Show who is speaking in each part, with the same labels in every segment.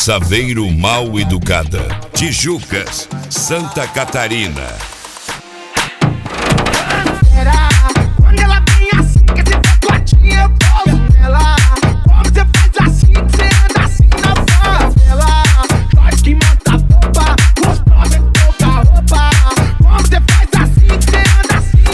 Speaker 1: Saveiro Mal Educada, Tijucas, Santa Catarina.
Speaker 2: Quando ela vem assim, que esse tatuadinho eu colo nela. Como você faz assim, que você anda assim na favela. Nós que mata a bomba, gostosa em pouca roupa. Como você faz assim, que você anda assim.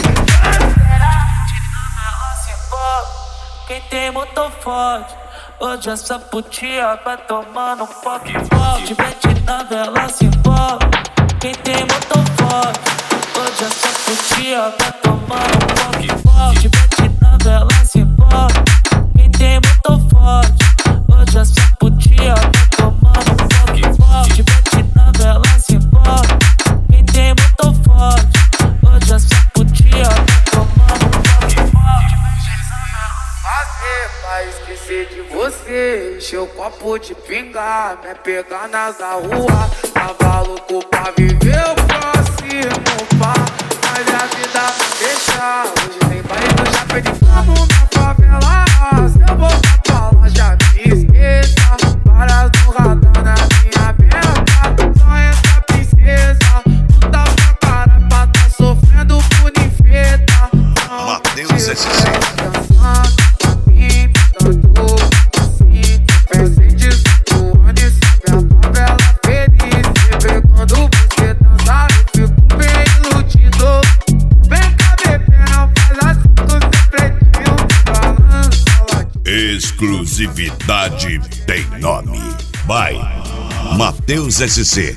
Speaker 3: Quem tem motor forte, hoje essa putia vai tomando um pouco forte. Mete na vela, se envolve. Quem tem motor forte, hoje essa putia vai tomando um pouco forte. Mete na vela, se envolve. Quem tem motor forte, hoje essa putia vai tomando um pouco forte. Mete na vela, se envolve. Quem tem motor forte, hoje essa putia vai tomando um pouco forte.
Speaker 2: Fazer pra esquecer de você, encher o copo de pinga, me pegar nas rua. Tava louco pra viver o próximo pá, mas a vida não deixa. Hoje tem baile do já perdi como na favela. Se eu voltar pra lá já me esqueça. Varas no radar na minha meta, só essa princesa. Tu tá pra cara pra tá sofrendo por ninfeta.
Speaker 1: Matheus SC. Exclusividade tem nome. Vai, Matheus SC.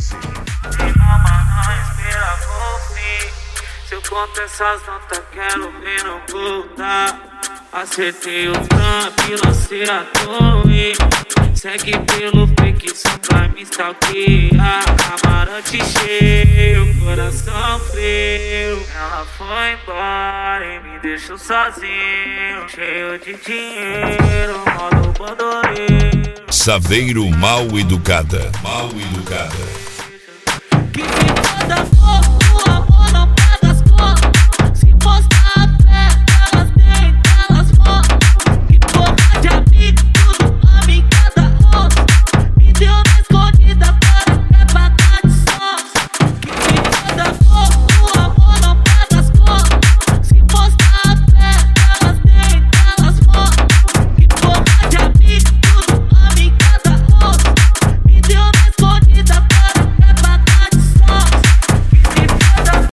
Speaker 3: Se eu conto essas notas, quero ver não voltar. Acertei o trampo, lancei a torre. Segue pelo fake só pra me stalkear. Camarote cheio, coração frio. Ela foi embora e me deixou sozinho, cheio de dinheiro, modo bandoleiro.
Speaker 1: Saveiro Mal Educada. Mal Educada.
Speaker 3: Que se foda, amor.